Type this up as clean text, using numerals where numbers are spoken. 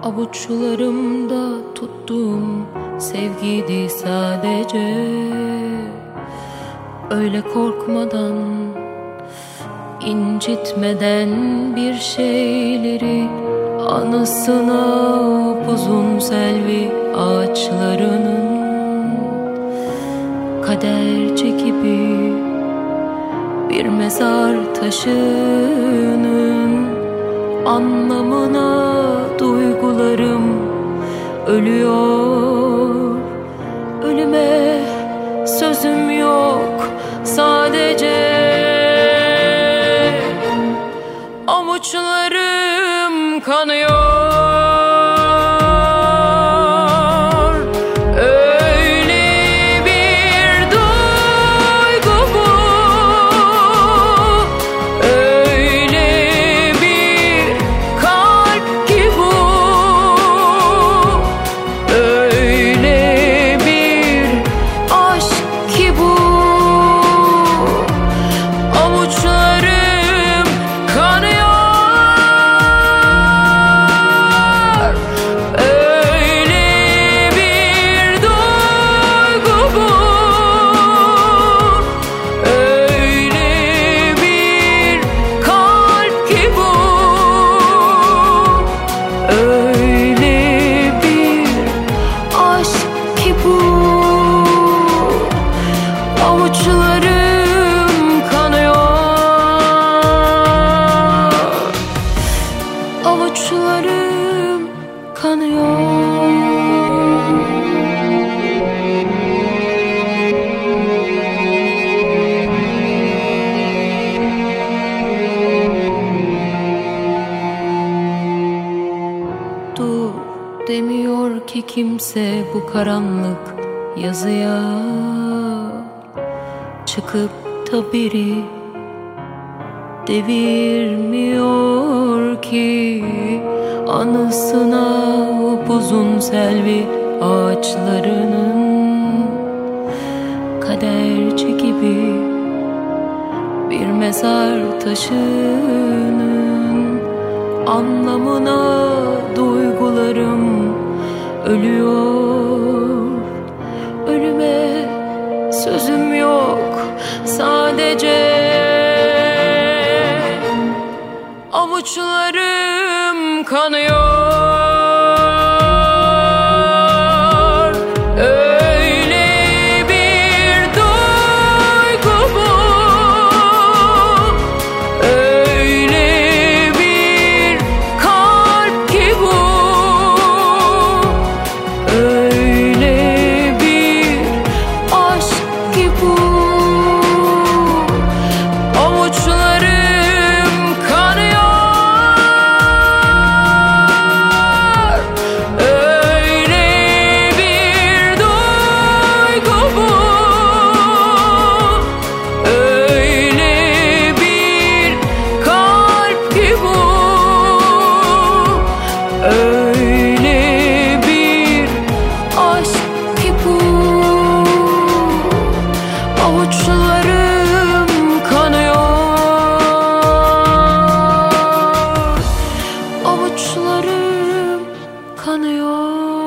Avuçlarımda tuttuğum sevgiydi sadece. Öyle korkmadan, incitmeden bir şeyleri, anısına upuzun selvi ağaçlarının, kaderci gibi bir mezar taşının anlamına duygularım ölüyor. Ölüme sözüm yok sadece. Avuçlarım kanıyor. Avuçlarım kanıyor. Dur demiyor ki kimse bu karanlık yazıya. Çıkıp da biri devirmiyor ki anısına upuzun selvi ağaçlarının, kaderci gibi bir mezar taşının anlamına duygularım ölüyor. Ölüme sözüm yok sadece. Avuçlarım kanıyor. Öyle bir duygu bu, öyle bir kalp ki bu, öyle bir aşk ki bu. Avuçlarım kanıyor. Avuçlarım kanıyor. Avuçlarım kanıyor.